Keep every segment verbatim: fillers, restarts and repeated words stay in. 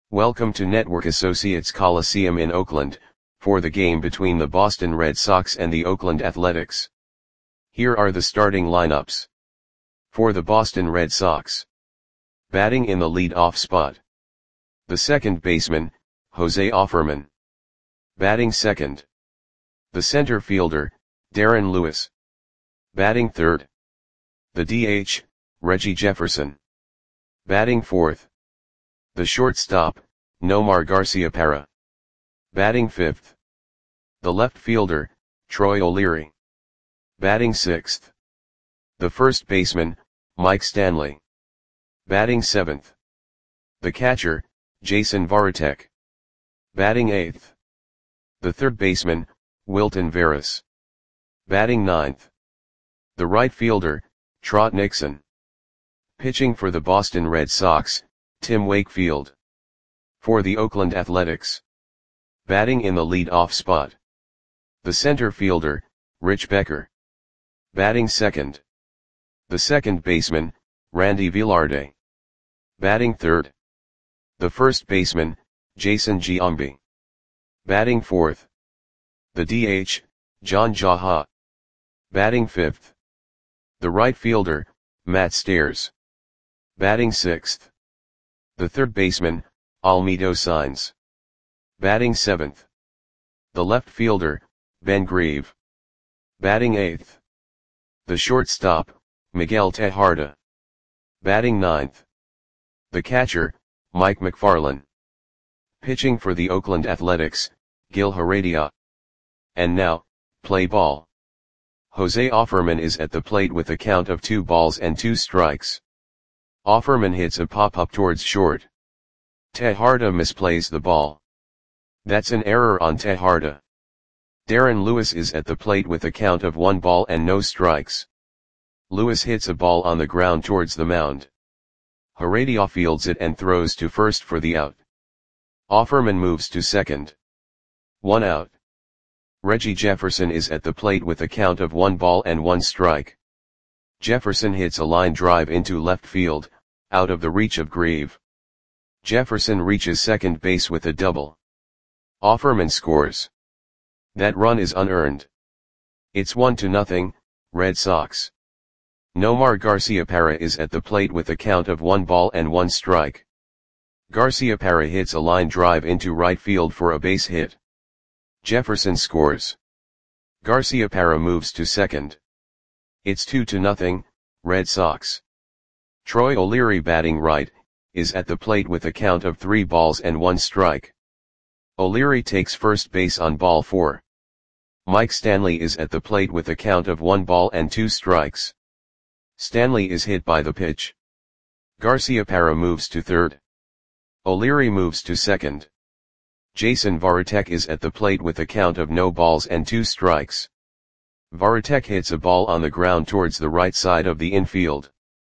Welcome to Network Associates Coliseum in Oakland, for the game between the Boston Red Sox and the Oakland Athletics. Here are the starting lineups. For the Boston Red Sox. Batting in the lead-off spot. The second baseman, Jose Offerman. Batting second. The center fielder, Darren Lewis. Batting third. The D H, Reggie Jefferson. Batting fourth. The shortstop, Nomar Garciaparra. Batting fifth. The left fielder, Troy O'Leary. Batting sixth. The first baseman, Mike Stanley. Batting seventh. The catcher, Jason Varitek. Batting eighth. The third baseman, Wilton Veras. Batting ninth. The right fielder, Trot Nixon. Pitching for the Boston Red Sox, Tim Wakefield. For the Oakland Athletics. Batting in the lead-off spot. The center fielder, Rich Becker. Batting second. The second baseman, Randy Velarde. Batting third. The first baseman, Jason Giambi. Batting fourth. The D H, John Jaha. Batting fifth. The right fielder, Matt Stairs. Batting sixth. The third baseman, Almedo Sainz. Batting seventh. The left fielder, Ben Grieve. Batting eighth. The shortstop, Miguel Tejada. Batting ninth. The catcher, Mike McFarland. Pitching for the Oakland Athletics, Gil Heredia. And now, play ball. Jose Offerman is at the plate with a count of two balls and two strikes. Offerman hits a pop-up towards short. Tejada misplays the ball. That's an error on Tejada. Darren Lewis is at the plate with a count of one ball and no strikes. Lewis hits a ball on the ground towards the mound. Heredia fields it and throws to first for the out. Offerman moves to second. One out. Reggie Jefferson is at the plate with a count of one ball and one strike. Jefferson hits a line drive into left field, out of the reach of Grieve. Jefferson reaches second base with a double. Offerman scores. That run is unearned. It's one to nothing, Red Sox. Nomar Garciaparra is at the plate with a count of one ball and one strike. Garciaparra hits a line drive into right field for a base hit. Jefferson scores. Garciaparra moves to second. It's two to nothing, Red Sox. Troy O'Leary batting right, is at the plate with a count of three balls and one strike. O'Leary takes first base on ball four. Mike Stanley is at the plate with a count of one ball and two strikes. Stanley is hit by the pitch. Garciaparra moves to third. O'Leary moves to second. Jason Varitek is at the plate with a count of no balls and two strikes. Varitek hits a ball on the ground towards the right side of the infield.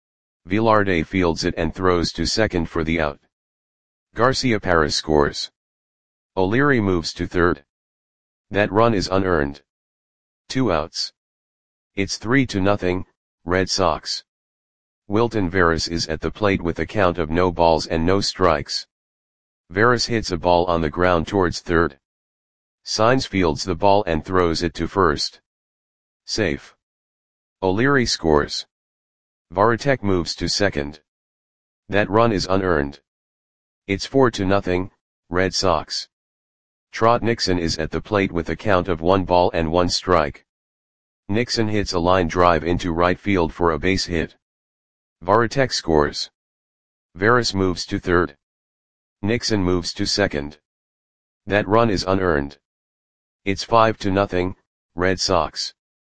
Velarde fields it and throws to second for the out. Garciaparra scores. O'Leary moves to third. That run is unearned. Two outs. It's three to nothing, Red Sox. Wilton Veras is at the plate with a count of no balls and no strikes. Veras hits a ball on the ground towards third. Sainz fields the ball and throws it to first. Safe. O'Leary scores. Varitek moves to second. That run is unearned. It's four to nothing, Red Sox. Trot Nixon is at the plate with a count of one ball and one strike. Nixon hits a line drive into right field for a base hit. Varitek scores. Veras moves to third. Nixon moves to second. That run is unearned. It's five to nothing, Red Sox.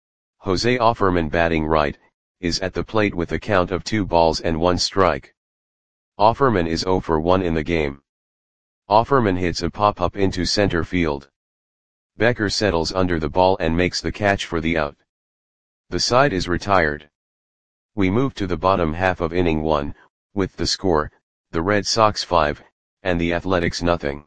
Jose Offerman batting right, is at the plate with a count of two balls and one strike. Offerman is zero for one in the game. Offerman hits a pop-up into center field. Becker settles under the ball and makes the catch for the out. The side is retired. We move to the bottom half of inning one, with the score, the Red Sox five, and the Athletics nothing.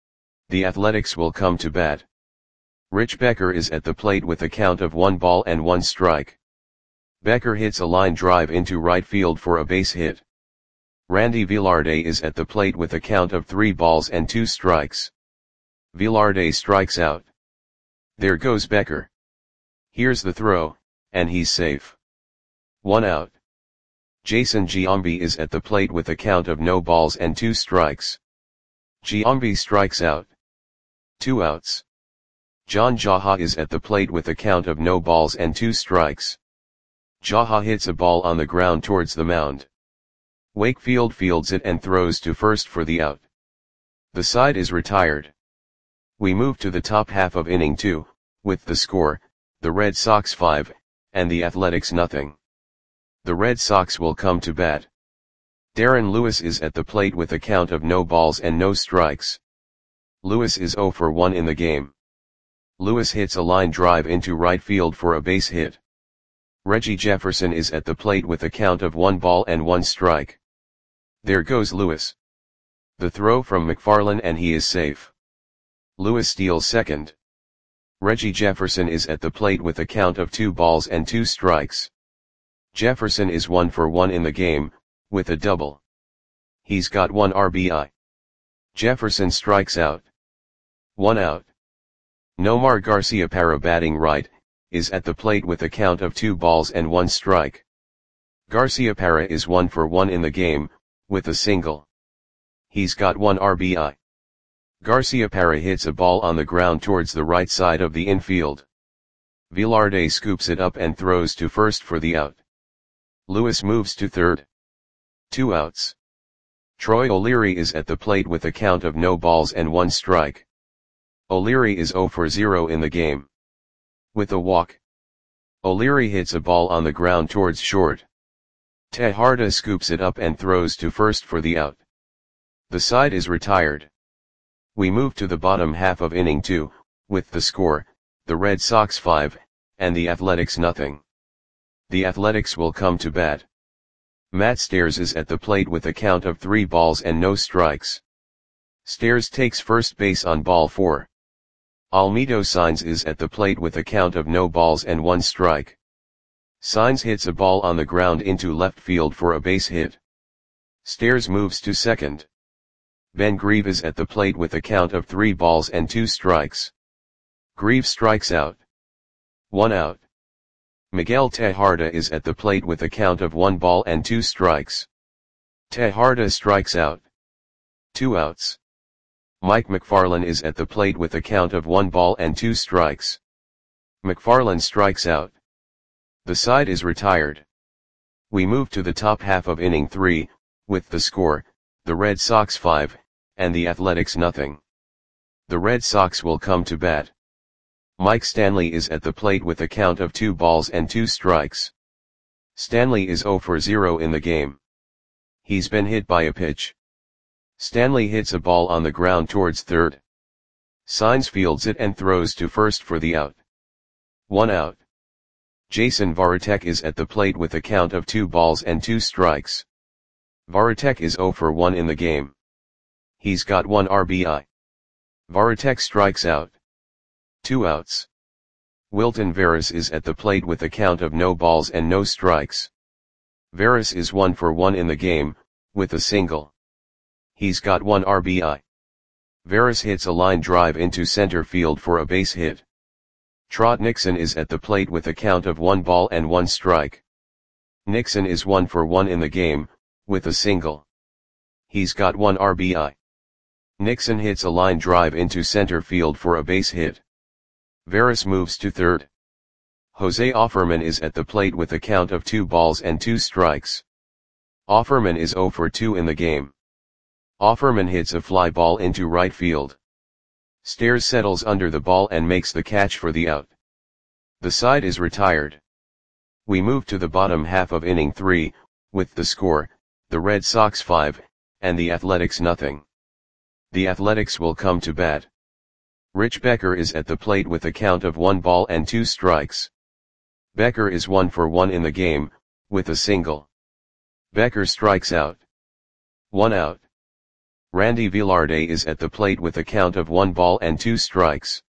The Athletics will come to bat. Rich Becker is at the plate with a count of one ball and one strike. Becker hits a line drive into right field for a base hit. Randy Velarde is at the plate with a count of three balls and two strikes. Velarde strikes out. There goes Becker. Here's the throw, and he's safe. One out. Jason Giambi is at the plate with a count of no balls and two strikes. Giambi strikes out. Two outs. John Jaha is at the plate with a count of no balls and two strikes. Jaha hits a ball on the ground towards the mound. Wakefield fields it and throws to first for the out. The side is retired. We move to the top half of inning two, with the score, the Red Sox five, and the Athletics nothing. The Red Sox will come to bat. Darren Lewis is at the plate with a count of no balls and no strikes. Lewis is oh for one in the game. Lewis hits a line drive into right field for a base hit. Reggie Jefferson is at the plate with a count of one ball and one strike. There goes Lewis. The throw from McFarland and he is safe. Lewis steals second. Reggie Jefferson is at the plate with a count of two balls and two strikes. Jefferson is one for one in the game, with a double. He's got one R B I. Jefferson strikes out. One out. Nomar Garciaparra, batting right, is at the plate with a count of two balls and one strike. Garciaparra is one for one in the game, with a single. He's got one R B I. Garciaparra hits a ball on the ground towards the right side of the infield. Velarde scoops it up and throws to first for the out. Lewis moves to third. Two outs. Troy O'Leary is at the plate with a count of no balls and one strike. O'Leary is oh for zero in the game. With a walk. O'Leary hits a ball on the ground towards short. Tejada scoops it up and throws to first for the out. The side is retired. We move to the bottom half of inning two, with the score, the Red Sox five, and the Athletics nothing. The Athletics will come to bat. Matt Stairs is at the plate with a count of three balls and no strikes. Stairs takes first base on ball four. Almedo Saenz is at the plate with a count of no balls and one strike. Saenz hits a ball on the ground into left field for a base hit. Stairs moves to second. Ben Grieve is at the plate with a count of three balls and two strikes. Grieve strikes out. One out. Miguel Tejada is at the plate with a count of one ball and two strikes. Tejada strikes out. Two outs. Mike McFarland is at the plate with a count of one ball and two strikes. McFarland strikes out. The side is retired. We move to the top half of inning three, with the score, the Red Sox five, and the Athletics nothing. The Red Sox will come to bat. Mike Stanley is at the plate with a count of two balls and two strikes. Stanley is oh for zero in the game. He's been hit by a pitch. Stanley hits a ball on the ground towards third. Saenz fields it and throws to first for the out. One out. Jason Varitek is at the plate with a count of two balls and two strikes. Varitek is oh for one in the game. He's got one R B I. Varitek strikes out. Two outs. Wilton Veras is at the plate with a count of no balls and no strikes. Veras is one for one in the game, with a single. He's got one R B I. Veras hits a line drive into center field for a base hit. Trot Nixon is at the plate with a count of one ball and one strike. Nixon is one for one in the game, with a single. He's got one R B I. Nixon hits a line drive into center field for a base hit. Veras moves to third. Jose Offerman is at the plate with a count of two balls and two strikes. Offerman is oh for two in the game. Offerman hits a fly ball into right field. Stairs settles under the ball and makes the catch for the out. The side is retired. We move to the bottom half of inning three, with the score, the Red Sox five, and the Athletics nothing. The Athletics will come to bat. Rich Becker is at the plate with a count of one ball and two strikes. Becker is one for one in the game, with a single. Becker strikes out. One out. Randy Velarde is at the plate with a count of one ball and two strikes.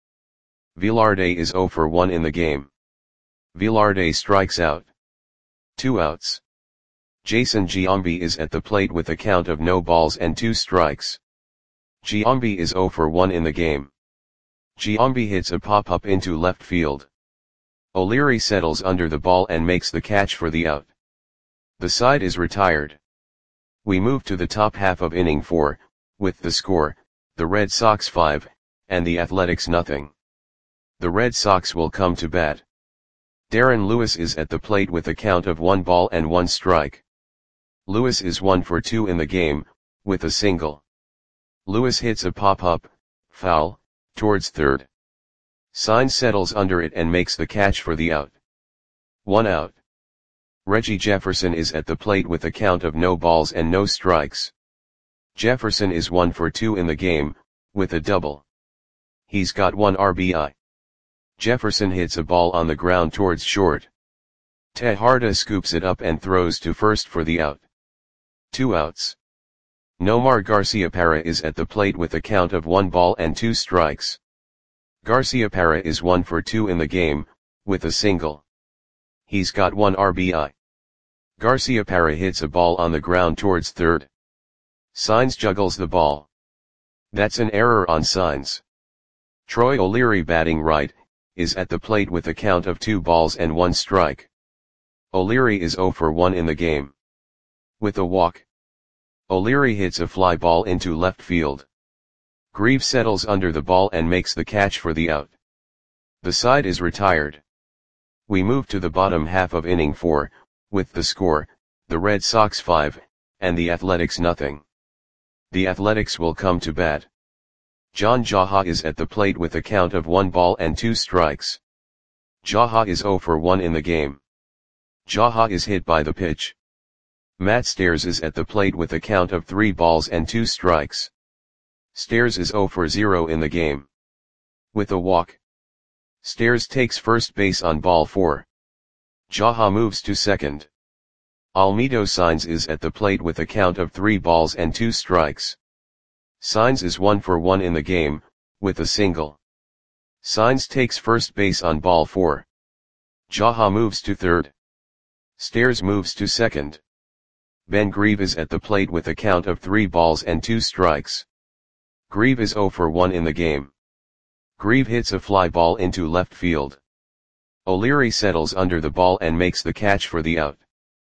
Velarde is oh for one in the game. Velarde strikes out. Two outs. Jason Giambi is at the plate with a count of no balls and two strikes. Giambi is zero for one in the game. Giambi hits a pop-up into left field. O'Leary settles under the ball and makes the catch for the out. The side is retired. We move to the top half of inning four, with the score, the Red Sox five, and the Athletics nothing. The Red Sox will come to bat. Darren Lewis is at the plate with a count of one ball and one strike. Lewis is one for two in the game, with a single. Lewis hits a pop-up, foul, towards third. Saenz settles under it and makes the catch for the out. One out. Reggie Jefferson is at the plate with a count of no balls and no strikes. Jefferson is one for two in the game, with a double. He's got one R B I. Jefferson hits a ball on the ground towards short. Tejada scoops it up and throws to first for the out. Two outs. Nomar Garciaparra is at the plate with a count of one ball and two strikes. Garciaparra is one for two in the game, with a single. He's got one R B I. Garciaparra hits a ball on the ground towards third. Saenz juggles the ball. That's an error on Saenz. Troy O'Leary, batting right, is at the plate with a count of two balls and one strike. O'Leary is zero for one in the game. With a walk. O'Leary hits a fly ball into left field. Grieve settles under the ball and makes the catch for the out. The side is retired. We move to the bottom half of inning four, with the score, the Red Sox five, and the Athletics nothing. The Athletics will come to bat. John Jaha is at the plate with a count of one ball and two strikes. Jaha is zero for one in the game. Jaha is hit by the pitch. Matt Stairs is at the plate with a count of three balls and two strikes. Stairs is zero for zero in the game. With a walk. Stairs takes first base on ball four. Jaha moves to second. Almedo Saenz is at the plate with a count of three balls and two strikes. Saenz is one for one in the game, with a single. Saenz takes first base on ball four. Jaha moves to third. Stairs moves to second. Ben Grieve is at the plate with a count of three balls and two strikes. Grieve is zero for one in the game. Grieve hits a fly ball into left field. O'Leary settles under the ball and makes the catch for the out.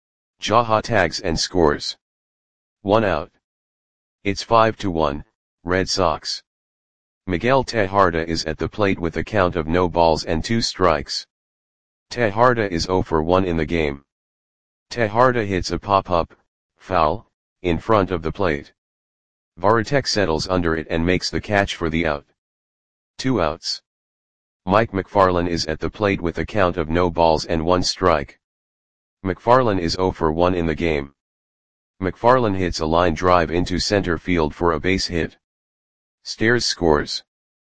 Jaha tags and scores. One out. It's five to one, Red Sox. Miguel Tejada is at the plate with a count of no balls and two strikes. Tejada is zero for one in the game. Tejada hits a pop-up, foul, in front of the plate. Varitek settles under it and makes the catch for the out. Two outs. Mike McFarland is at the plate with a count of no balls and one strike. McFarland is zero for one in the game. McFarland hits a line drive into center field for a base hit. Stairs scores.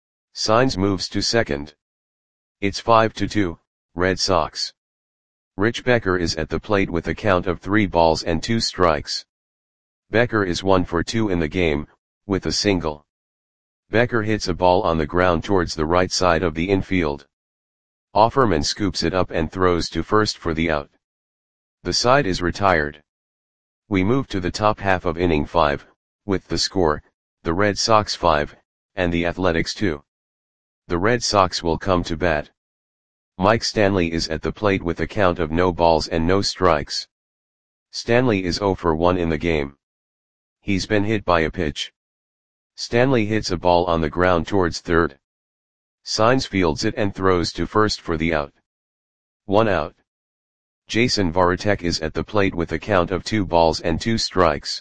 Saenz moves to second. It's five to two, Red Sox. Rich Becker is at the plate with a count of three balls and two strikes. Becker is one for two in the game, with a single. Becker hits a ball on the ground towards the right side of the infield. Offerman scoops it up and throws to first for the out. The side is retired. We move to the top half of inning five, with the score, the Red Sox five, and the Athletics two. The Red Sox will come to bat. Mike Stanley is at the plate with a count of no balls and no strikes. Stanley is zero for one in the game. He's been hit by a pitch. Stanley hits a ball on the ground towards third. Saenz fields it and throws to first for the out. One out. Jason Varitek is at the plate with a count of two balls and two strikes.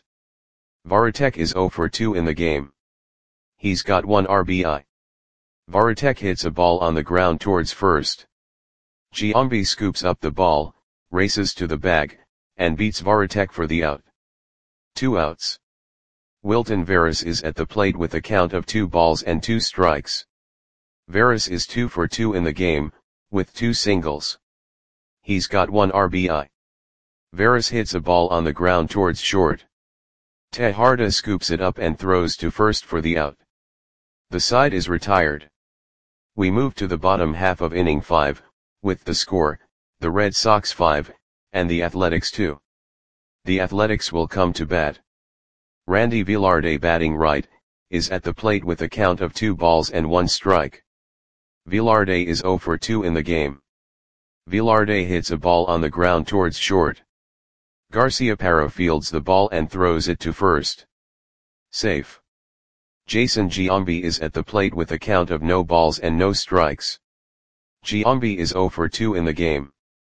Varitek is zero for two in the game. He's got one R B I. Varitek hits a ball on the ground towards first. Giambi scoops up the ball, races to the bag, and beats Varitek for the out. Two outs. Wilton Veras is at the plate with a count of two balls and two strikes. Veras is two for two in the game, with two singles. He's got one R B I. Veras hits a ball on the ground towards short. Tejada scoops it up and throws to first for the out. The side is retired. We move to the bottom half of inning five, with the score, the Red Sox five, and the Athletics two. The Athletics will come to bat. Randy Velarde, batting right, is at the plate with a count of two balls and one strike. Velarde is zero for two in the game. Velarde hits a ball on the ground towards short. Garciaparra fields the ball and throws it to first. Safe. Jason Giambi is at the plate with a count of no balls and no strikes. Giambi is zero for two in the game.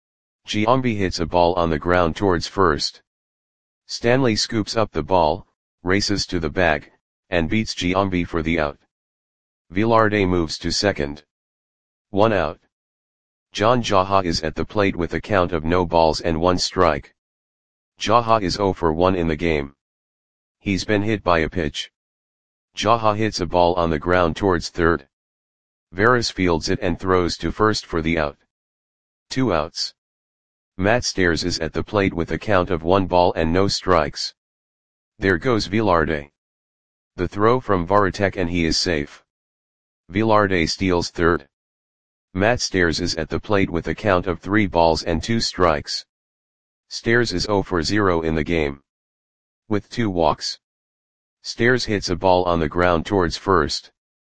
Giambi hits a ball on the ground towards first. Stanley scoops up the ball, races to the bag, and beats Giambi for the out. Velarde moves to second. One out. John Jaha is at the plate with a count of no balls and one strike. Jaha is zero for one in the game. He's been hit by a pitch. Jaha hits a ball on the ground towards third. Veras fields it and throws to first for the out. Two outs. Matt Stairs is at the plate with a count of one ball and no strikes. There goes Velarde. The throw from Varitek and he is safe. Velarde steals third. Matt Stairs is at the plate with a count of three balls and two strikes. Stairs is zero for zero in the game. With two walks. Stairs hits a ball on the ground towards first.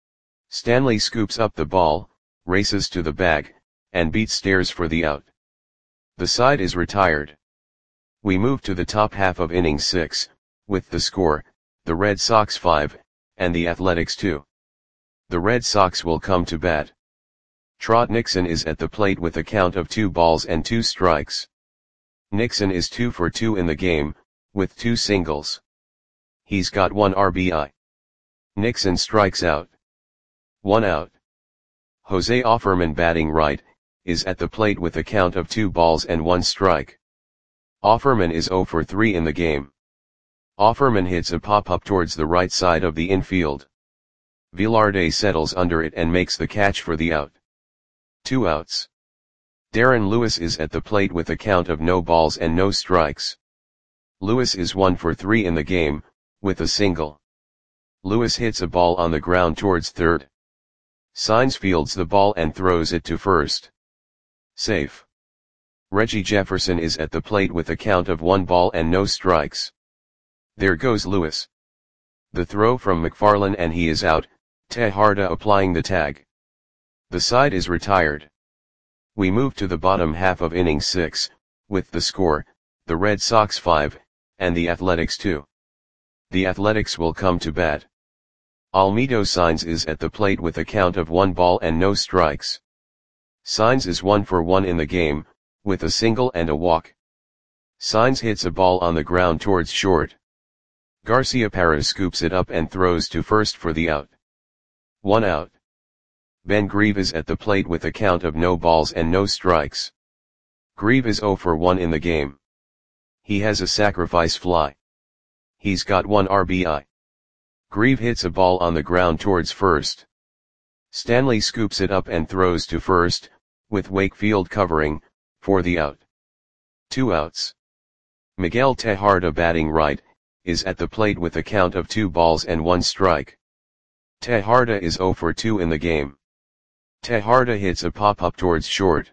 Stanley scoops up the ball, races to the bag, and beats Stairs for the out. The side is retired. We move to the top half of inning six, with the score, the Red Sox five, and the Athletics two. The Red Sox will come to bat. Trot Nixon is at the plate with a count of two balls and two strikes. Nixon is two for two in the game, with two singles. He's got one R B I. Nixon strikes out. One out. Jose Offerman, batting right, is at the plate with a count of two balls and one strike. Offerman is zero for three in the game. Offerman hits a pop-up towards the right side of the infield. Velarde settles under it and makes the catch for the out. Two outs. Darren Lewis is at the plate with a count of no balls and no strikes. Lewis is one for three in the game, with a single. Lewis hits a ball on the ground towards third. Saenz fields the ball and throws it to first. Safe. Reggie Jefferson is at the plate with a count of one ball and no strikes. There goes Lewis. The throw from McFarlane and he is out, Tejada applying the tag. The side is retired. We move to the bottom half of inning six, with the score, the Red Sox five, and the Athletics two. The Athletics will come to bat. Almedo Saenz is at the plate with a count of one ball and no strikes. Saenz is one for one in the game, with a single and a walk. Saenz hits a ball on the ground towards short. Garciaparra scoops it up and throws to first for the out. One out. Ben Grieve is at the plate with a count of no balls and no strikes. Grieve is zero for one in the game. He has a sacrifice fly. He's got one R B I. Grieve hits a ball on the ground towards first. Stanley scoops it up and throws to first, with Wakefield covering, for the out. Two outs. Miguel Tejada, batting right, is at the plate with a count of two balls and one strike. Tejada is zero for two in the game. Tejada hits a pop-up towards short.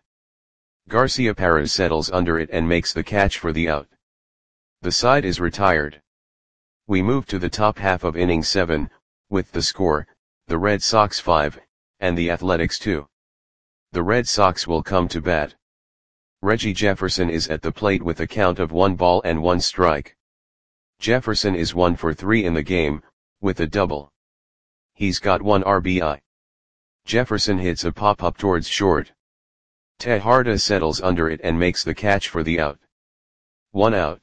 Garciaparra settles under it and makes the catch for the out. The side is retired. We move to the top half of inning seven, with the score, the Red Sox five, and the Athletics two. The Red Sox will come to bat. Reggie Jefferson is at the plate with a count of one ball and one strike. Jefferson is one for three in the game, with a double. He's got one R B I. Jefferson hits a pop-up towards short. Tejada settles under it and makes the catch for the out. One out.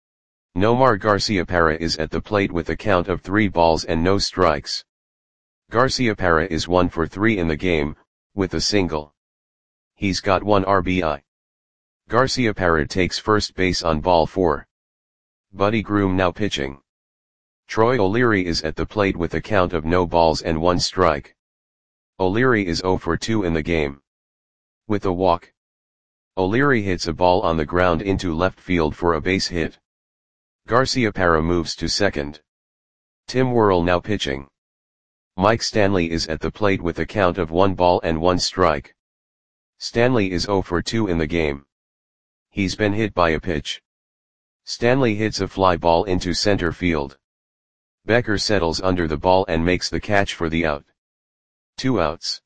Nomar Garciaparra is at the plate with a count of three balls and no strikes. Garciaparra is one for three in the game, with a single. He's got one R B I. Garciaparra takes first base on ball four. Buddy Groom now pitching. Troy O'Leary is at the plate with a count of no balls and one strike. O'Leary is zero for two in the game. With a walk. O'Leary hits a ball on the ground into left field for a base hit. Garciaparra moves to second. Tim Worrell now pitching. Mike Stanley is at the plate with a count of one ball and one strike. Stanley is zero for two in the game. He's been hit by a pitch. Stanley hits a fly ball into center field. Becker settles under the ball and makes the catch for the out. Two outs.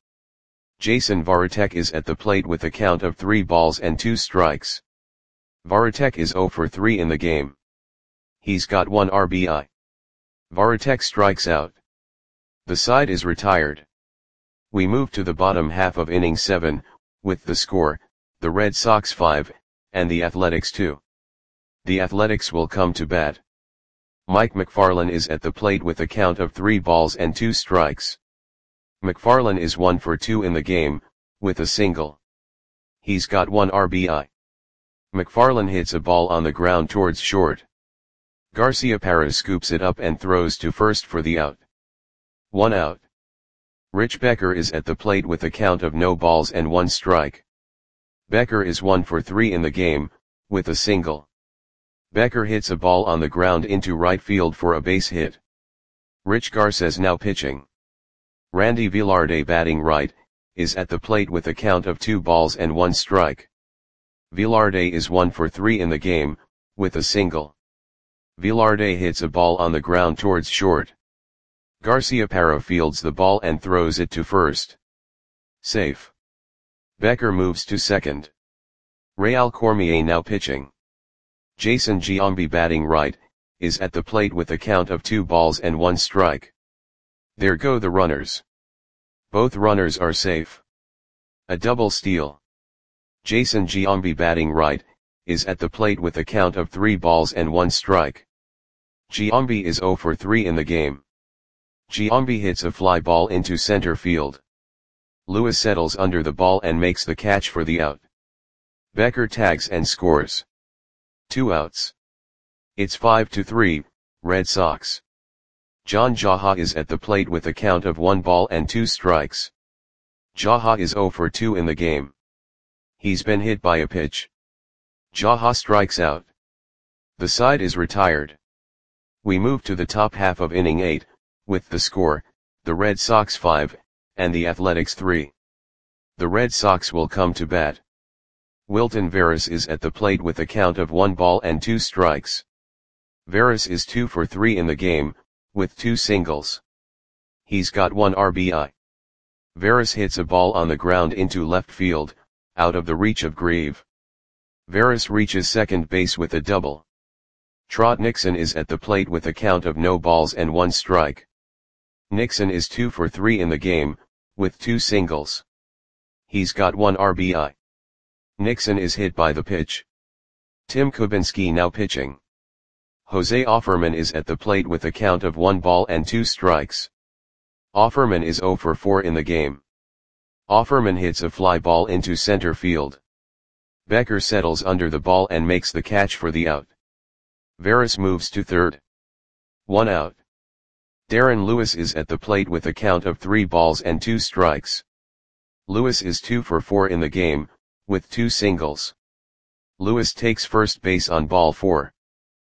Jason Varitek is at the plate with a count of three balls and two strikes. Varitek is zero for three in the game. He's got one R B I. Varitek strikes out. The side is retired. We move to the bottom half of inning seven, with the score, the Red Sox five, and the Athletics two. The Athletics will come to bat. Mike McFarland is at the plate with a count of three balls and two strikes. McFarland is one for two in the game, with a single. He's got one R B I. McFarland hits a ball on the ground towards short. Garciaparra scoops it up and throws to first for the out. One out. Rich Becker is at the plate with a count of no balls and one strike. Becker is one for three in the game, with a single. Becker hits a ball on the ground into right field for a base hit. Rich Garces now pitching. Randy Velarde batting right, is at the plate with a count of two balls and one strike. Velarde is one for three in the game, with a single. Velarde hits a ball on the ground towards short. Garciaparra fields the ball and throws it to first. Safe. Becker moves to second. Real Cormier now pitching. Jason Giambi batting right, is at the plate with a count of two balls and one strike. There go the runners. Both runners are safe. A double steal. Jason Giambi batting right, is at the plate with a count of three balls and one strike. Giambi is zero for three in the game. Giambi hits a fly ball into center field. Lewis settles under the ball and makes the catch for the out. Becker tags and scores. Two outs. It's five to three, Red Sox. John Jaha is at the plate with a count of one ball and two strikes. Jaha is zero for two in the game. He's been hit by a pitch. Jaha strikes out. The side is retired. We move to the top half of inning eight, with the score, the Red Sox five, and the Athletics three. The Red Sox will come to bat. Wilton Veras is at the plate with a count of one ball and two strikes. Veras is two for three in the game, with two singles. He's got one R B I. Veras hits a ball on the ground into left field, out of the reach of Grieve. Veras reaches second base with a double. Trot Nixon is at the plate with a count of no balls and one strike. Nixon is two for three in the game, with two singles. He's got one R B I. Nixon is hit by the pitch. Tim Kubinski now pitching. Jose Offerman is at the plate with a count of one ball and two strikes. Offerman is zero for four in the game. Offerman hits a fly ball into center field. Becker settles under the ball and makes the catch for the out. Veras moves to third. One out. Darren Lewis is at the plate with a count of three balls and two strikes. Lewis is two for four in the game, with two singles. Lewis takes first base on ball four.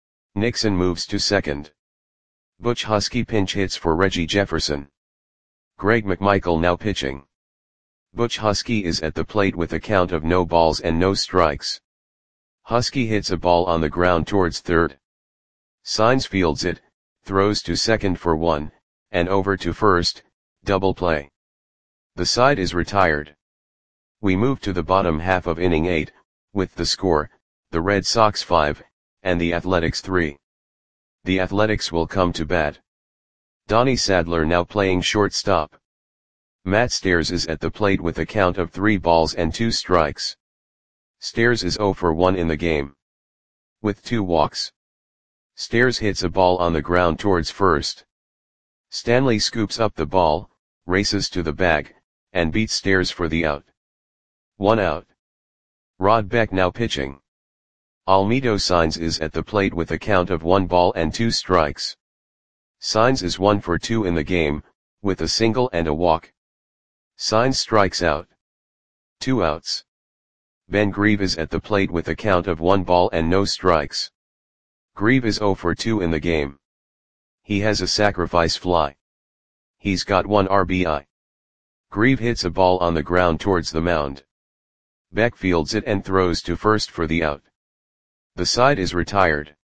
Nixon moves to second. Butch Husky pinch hits for Reggie Jefferson. Greg McMichael now pitching. Butch Husky is at the plate with a count of no balls and no strikes. Husky hits a ball on the ground towards third. Signs fields it, throws to second for one, and over to first, double play. The side is retired. We move to the bottom half of inning eight, with the score, the Red Sox five, and the Athletics three. The Athletics will come to bat. Donnie Sadler now playing shortstop. Matt Stairs is at the plate with a count of three balls and two strikes. Stairs is zero for one in the game. With two walks. Stairs hits a ball on the ground towards first. Stanley scoops up the ball, races to the bag, and beats Stairs for the out. One out. Rod Beck now pitching. Almedo Signs is at the plate with a count of one ball and two strikes. Signs is one for two in the game, with a single and a walk. Signs strikes out. Two outs. Ben Grieve is at the plate with a count of one ball and no strikes. Grieve is zero for two in the game. He has a sacrifice fly. He's got one R B I. Grieve hits a ball on the ground towards the mound. Beck fields it and throws to first for the out. The side is retired.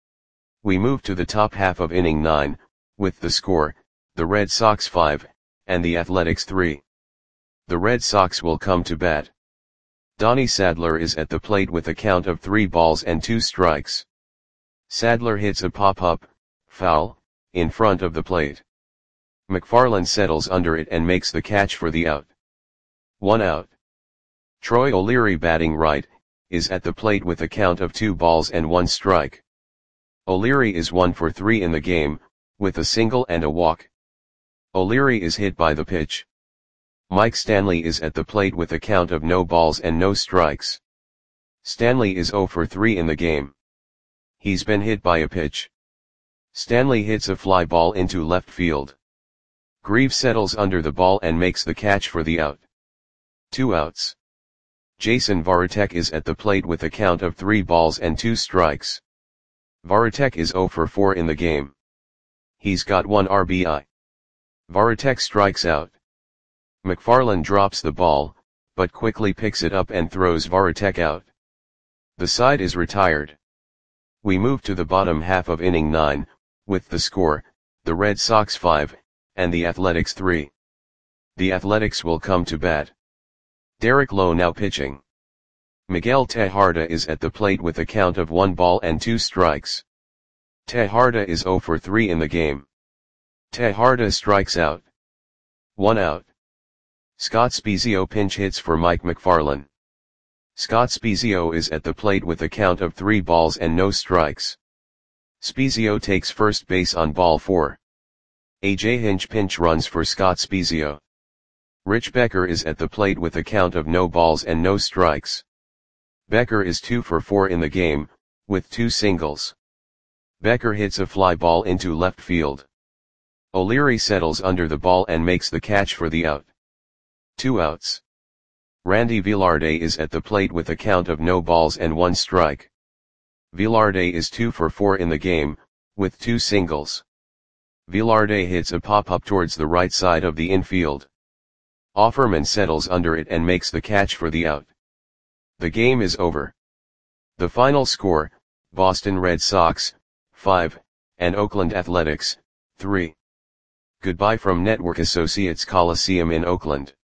We move to the top half of inning nine, with the score, the Red Sox five, and the Athletics three. The Red Sox will come to bat. Donnie Sadler is at the plate with a count of three balls and two strikes. Sadler hits a pop-up, foul, in front of the plate. McFarland settles under it and makes the catch for the out. One out. Troy O'Leary, batting right, is at the plate with a count of two balls and one strike. O'Leary is one for three in the game, with a single and a walk. O'Leary is hit by the pitch. Mike Stanley is at the plate with a count of no balls and no strikes. Stanley is zero for three in the game. He's been hit by a pitch. Stanley hits a fly ball into left field. Greaves settles under the ball and makes the catch for the out. Two outs. Jason Varitek is at the plate with a count of three balls and two strikes. Varitek is zero for four in the game. He's got one R B I. Varitek strikes out. McFarland drops the ball, but quickly picks it up and throws Varitek out. The side is retired. We move to the bottom half of inning nine, with the score, the Red Sox five, and the Athletics three. The Athletics will come to bat. Derek Lowe now pitching. Miguel Tejada is at the plate with a count of one ball and two strikes. Tejada is zero for three in the game. Tejada strikes out. One out. Scott Spiezio pinch hits for Mike McFarland. Scott Spiezio is at the plate with a count of three balls and no strikes. Spiezio takes first base on ball four. A J Hinch pinch runs for Scott Spiezio. Rich Becker is at the plate with a count of no balls and no strikes. Becker is two for four in the game, with two singles. Becker hits a fly ball into left field. O'Leary settles under the ball and makes the catch for the out. Two outs. Randy Velarde is at the plate with a count of no balls and one strike. Velarde is two for four in the game, with two singles. Velarde hits a pop-up towards the right side of the infield. Offerman settles under it and makes the catch for the out. The game is over. The final score, Boston Red Sox, five, and Oakland Athletics, three. Goodbye from Network Associates Coliseum in Oakland.